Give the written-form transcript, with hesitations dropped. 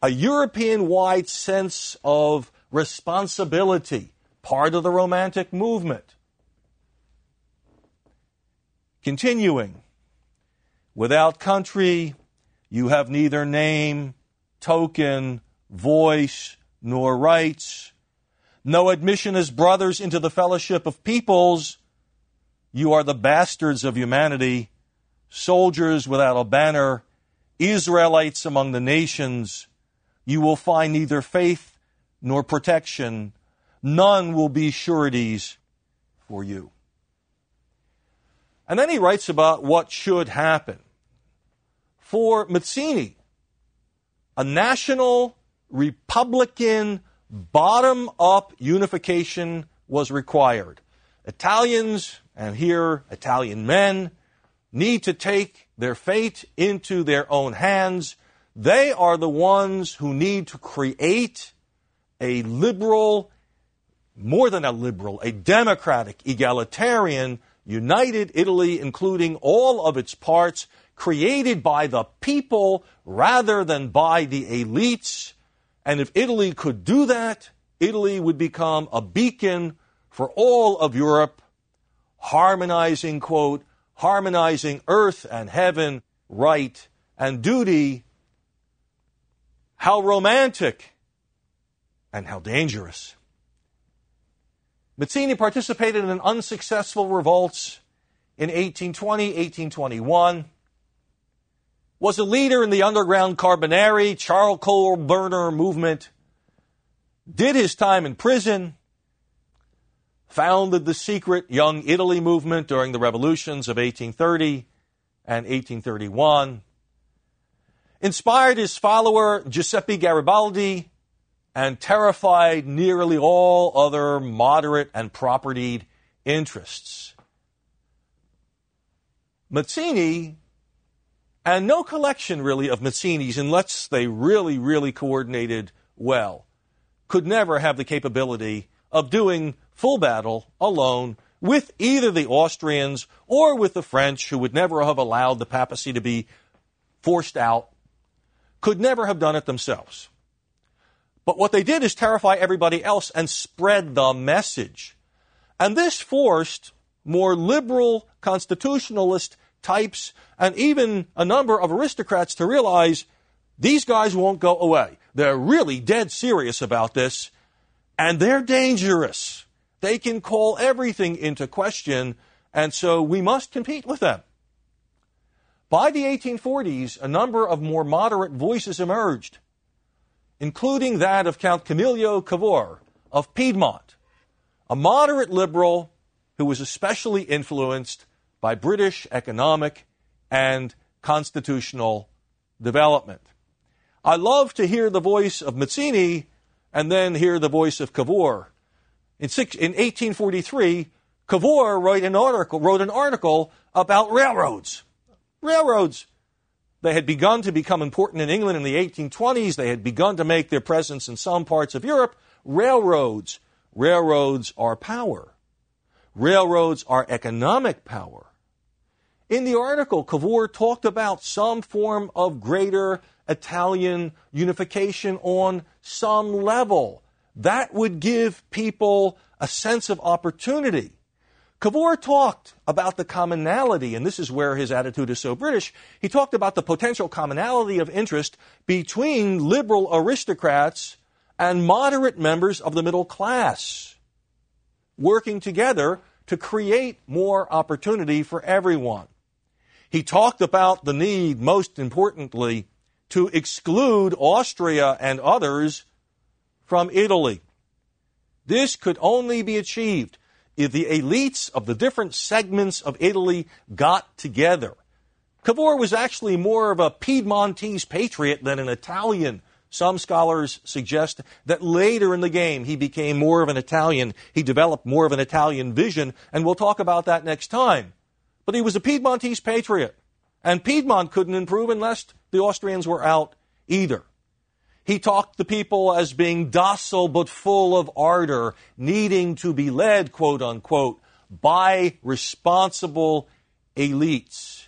a European-wide sense of responsibility, part of the Romantic movement. Continuing, without country, you have neither name, token, voice, nor rights. No admission as brothers into the fellowship of peoples. You are the bastards of humanity, soldiers without a banner, Israelites among the nations. You will find neither faith nor protection. None will be sureties for you. And then he writes about what should happen. For Mazzini, a national Republican bottom-up unification was required. Italians, and here Italian men, need to take their fate into their own hands. They are the ones who need to create a liberal, more than a liberal, a democratic, egalitarian, united Italy, including all of its parts, created by the people rather than by the elites. And if Italy could do that, Italy would become a beacon for all of Europe, harmonizing, quote, harmonizing earth and heaven, right and duty. How romantic and how dangerous. Mazzini participated in unsuccessful revolts in 1820, 1821, was a leader in the underground Carbonari, charcoal burner movement, did his time in prison, founded the secret Young Italy movement during the revolutions of 1830 and 1831, inspired his follower Giuseppe Garibaldi, and terrified nearly all other moderate and propertied interests. Mazzini, and no collection really of Mazzini's, unless they really coordinated well, could never have the capability of doing full battle alone with either the Austrians or with the French, who would never have allowed the papacy to be forced out, could never have done it themselves. But what they did is terrify everybody else and spread the message. And this forced more liberal constitutionalist types and even a number of aristocrats to realize these guys won't go away. They're really dead serious about this, and they're dangerous. They can call everything into question, and so we must compete with them. By the 1840s, a number of more moderate voices emerged, including that of Count Camillo Cavour of Piedmont, a moderate liberal who was especially influenced by British economic and constitutional development. I love to hear the voice of Mazzini and then hear the voice of Cavour. In 1843, Cavour wrote an article about railroads. Railroads. They had begun to become important in England in the 1820s. They had begun to make their presence in some parts of Europe. Railroads. Railroads are power. Railroads are economic power. In the article, Cavour talked about some form of greater Italian unification on some level. That would give people a sense of opportunity. Cavour talked about the commonality, and this is where his attitude is so British. He talked about the potential commonality of interest between liberal aristocrats and moderate members of the middle class, working together to create more opportunity for everyone. He talked about the need, most importantly, to exclude Austria and others from Italy. This could only be achieved if the elites of the different segments of Italy got together. Cavour was actually more of a Piedmontese patriot than an Italian. Some scholars suggest that later in the game he became more of an Italian. He developed more of an Italian vision, and we'll talk about that next time. But he was a Piedmontese patriot, and Piedmont couldn't improve unless the Austrians were out either. He talked the people as being docile but full of ardor, needing to be led, quote unquote, by responsible elites.